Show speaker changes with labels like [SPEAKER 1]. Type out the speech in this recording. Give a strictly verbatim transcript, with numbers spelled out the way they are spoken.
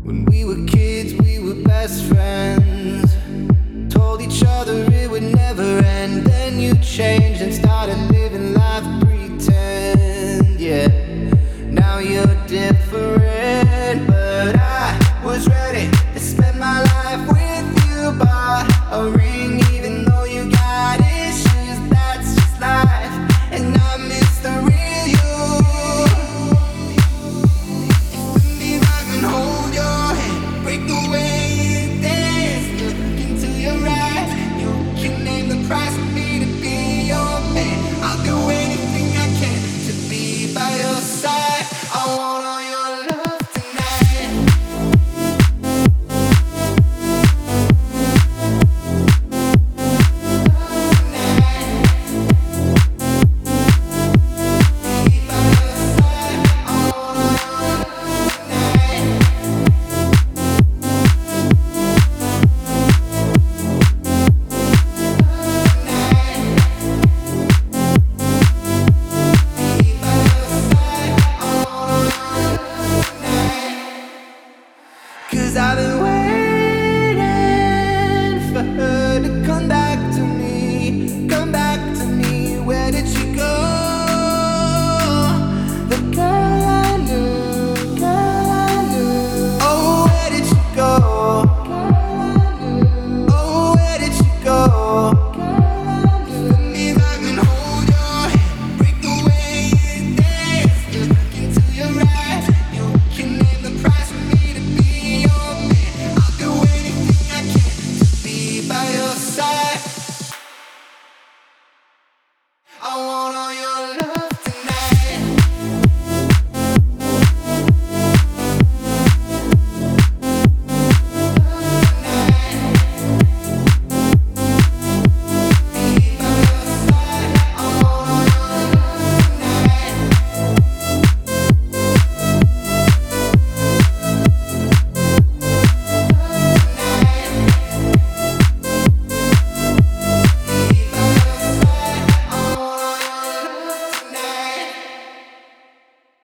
[SPEAKER 1] When we were kids, we were best friends. Told each other it would never end. Then you changed and started living life pretend. Yeah, now you're different, but I was ready to spend my life with you. Bought a ring even though you got issues. That's just life, and I miss the real you. If only I can hold your hand, break the way you dance, look into your eyes. You can name the price for me to be your man. I'll do anything I can to be by your side. I want all your love tonight. Be by your side. I want all your love tonight. Be by your side. I want all your love tonight. 'Cause I've been